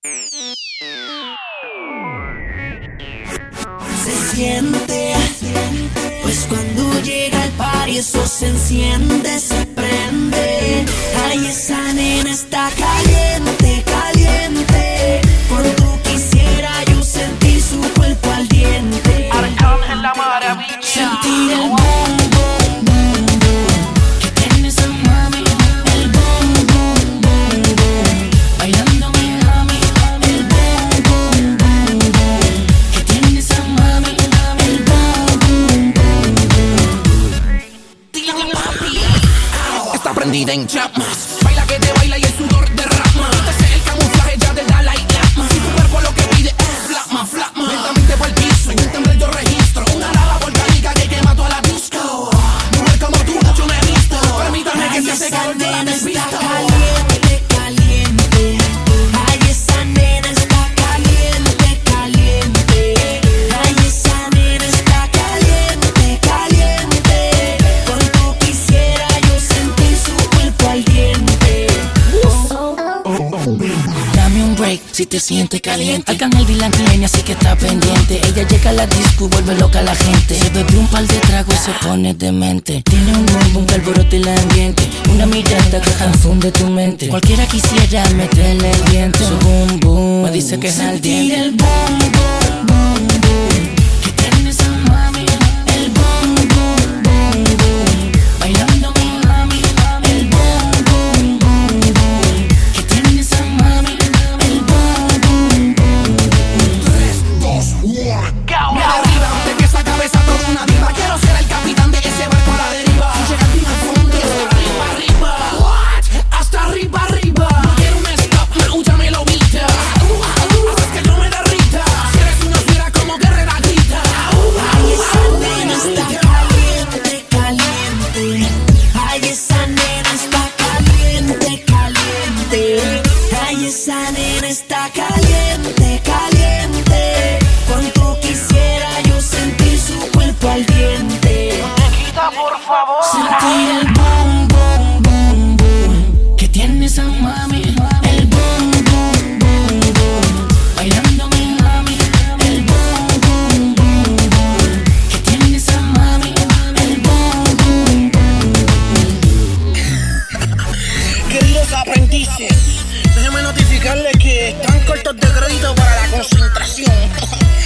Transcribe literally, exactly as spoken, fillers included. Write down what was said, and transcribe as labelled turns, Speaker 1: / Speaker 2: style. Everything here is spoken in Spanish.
Speaker 1: Se siente, pues cuando llega el party eso se enciende, se prende. Ay, esa nena está caliente, caliente. Cuando quisiera yo sentir su cuerpo al diente.
Speaker 2: Arcángel la maravilla.
Speaker 1: Sentir el boom, boom, boom, boom que tiene esa mami. El boom, boom, boom, boom bailando Miami. El boom, boom, boom, boom que tiene esa mami. El boom, boom, boom, boom. Dile papi.
Speaker 3: Está prendida en chamas. Baila que te baila y el sudor derrama. Este es el camuflaje ya del Dalai Lama. Si tu cuerpo lo que pide es flama, flama. Lentamente por el piso, en el temblor yo registro una lava volcánica que quema toda la disco. Mujer como tú, yo me he visto. Permítame que se hace calor, yo la desvisto.
Speaker 1: Caliente, caliente. Ay, esa nena está caliente, caliente. Ay, esa nena está caliente, caliente. Cuando quisiera yo sentir su cuerpo al diente.
Speaker 4: Dame un break si te sientes caliente. Arcángel Dylan tiene, así que está pendiente. Ella llega a la disco y vuelve loca a la gente. Se bebe un par de tragos y se pone demente. Tiene un boom que alborote el ambiente. Una mirada que confunde tu mente. Cualquiera quisiera meterle el diente. Su boom boom me dice que es al
Speaker 1: Sentir
Speaker 4: diente.
Speaker 1: el boom, boom, boom, boom que tiene esa mami. El boom, boom, boom, boom bailando Miami. El boom, boom, boom, boom que tiene esa mami. El boom, boom, boom.
Speaker 3: Me arriba, de que esa cabeza toda una diva. Quiero ser el capitán de ese barco a la deriva. Llegar bien al fondo y hasta arriba, arriba. What? Hasta arriba, arriba. No quiero un stop, no, ya me lo viste. Haces que yo me derrita. Si eres una fiera como guerrera grita.
Speaker 1: Ay, esa nena está caliente, caliente. Ay, esa nena está caliente, caliente. Ay, esa nena está caliente, caliente. Cuanto quisiera yo sentir su cuerpo al diente.
Speaker 2: Quita por favor.
Speaker 1: Sentir el boom, boom, boom, boom que tiene esa mami. El boom, boom, boom, boom bailando Miami. El boom, boom, boom, boom que tiene esa mami. El boom, boom, boom.
Speaker 5: Queridos aprendices, déjenme notificarles que están cortos de crédito para la concentración.